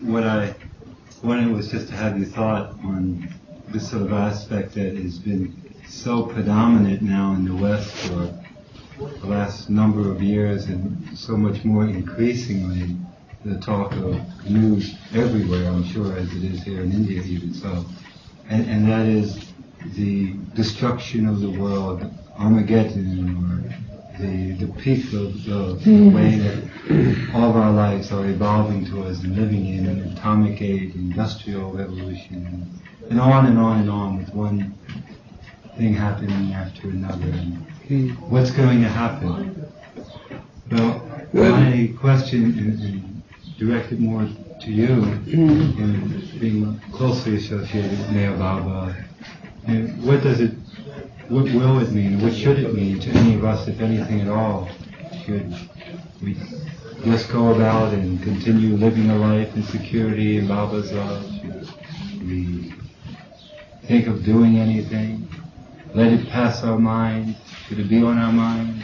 what I wanted was just to have your thought on this sort of aspect that has been so predominant now in the West for the last number of years, and so much more increasingly the talk of news everywhere, I'm sure, as it is here in India even so. And that is the destruction of the world, Armageddon, or the peak of the way that all of our lives are evolving towards and living in an atomic age, industrial revolution, and on and on and on, with one thing happening after another. And what's going to happen? Well, my question is directed more to you, in being closely associated with Naya Baba. And what will it mean? What should it mean to any of us, if anything at all? Should we just go about and continue living a life in security in Baba's love? Should we think of doing anything? Let it pass our minds? Should it be on our minds?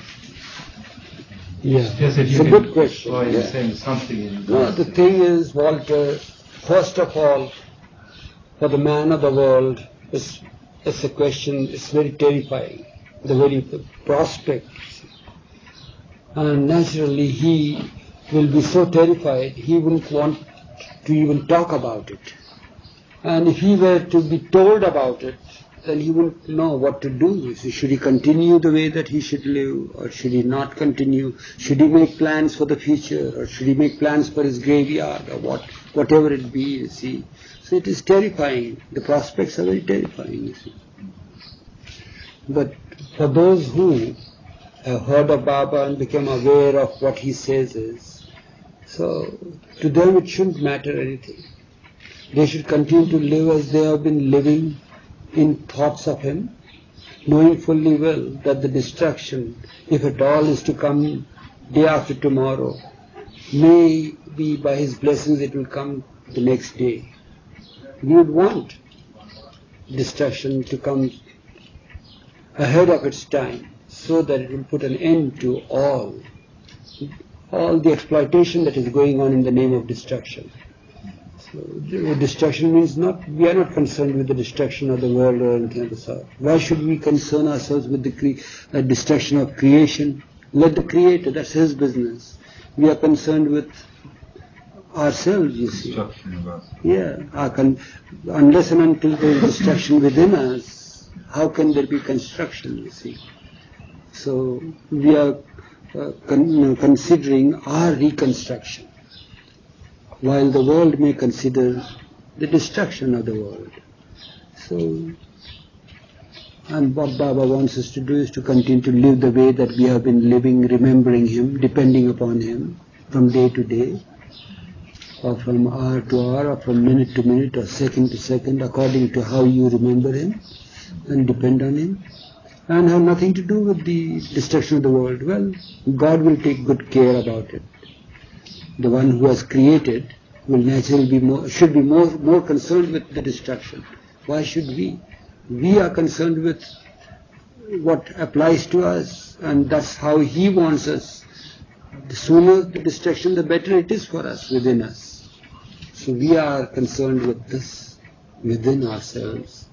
Yeah, Just if it's you a good question. You're saying something. No, the thing is, Walter, first of all, for the man of the world, it's a question, it's very terrifying, the very prospect. And naturally he will be so terrified, he wouldn't want to even talk about it. And if he were to be told about it, then he wouldn't know what to do. Should he continue the way that he should live, or should he not continue? Should he make plans for the future, or should he make plans for his graveyard, or whatever it be, you see. So it is terrifying. The prospects are very terrifying, you see. But for those who have heard of Baba and become aware of what he says is, so to them it shouldn't matter anything. They should continue to live as they have been living, in thoughts of him, knowing fully well that the destruction, if at all, is to come day after tomorrow. Maybe by his blessings it will come the next day. We would want destruction to come ahead of its time, so that it will put an end to all the exploitation that is going on in the name of destruction. So destruction means we are not concerned with the destruction of the world or anything of the sort. Why should we concern ourselves with the destruction of creation? Let the Creator, that's His business. We are concerned with ourselves, you see. Destruction of us. Yeah, unless and until there is destruction within us, how can there be construction, you see? So we are considering our reconstruction, while the world may consider the destruction of the world. So, and what Baba wants us to do is to continue to live the way that we have been living, remembering him, depending upon him, from day to day, or from hour to hour, or from minute to minute, or second to second, according to how you remember him and depend on him, and have nothing to do with the destruction of the world. Well, God will take good care about it. The one who has created will naturally should be more concerned with the destruction. Why should we? We are concerned with what applies to us, and that's how he wants us. The sooner the destruction, the better it is for us, within us. So we are concerned with this within ourselves.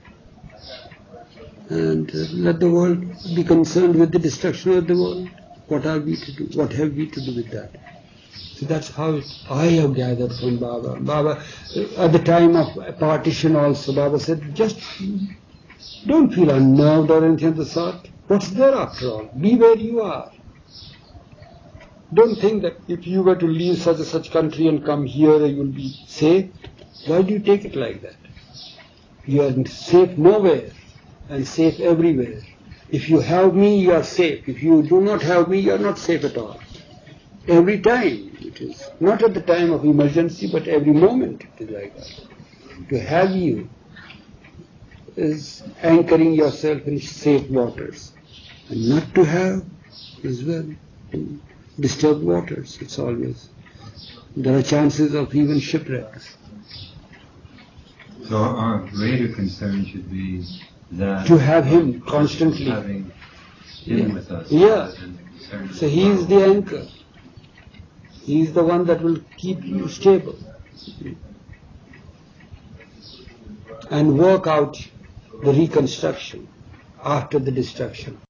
And let the world be concerned with the destruction of the world. What are we to do? What have we to do with that? So that's how I have gathered from Baba. Baba, at the time of partition also, Baba said, just don't feel unnerved or anything of the sort. What's there after all? Be where you are. Don't think that if you were to leave such and such country and come here, you will be safe. Why do you take it like that? You are safe nowhere and safe everywhere. If you have me, you are safe. If you do not have me, you are not safe at all. Every time it is. Not at the time of emergency, but every moment it is like that. To have you is anchoring yourself in safe waters. And not to have is, well, disturbed waters. It's always. There are chances of even shipwrecks. So our greater concern should be that to have him constantly. Having him with us. Yeah. So he is the anchor. He is the one that will keep you stable. and work out the reconstruction after the destruction.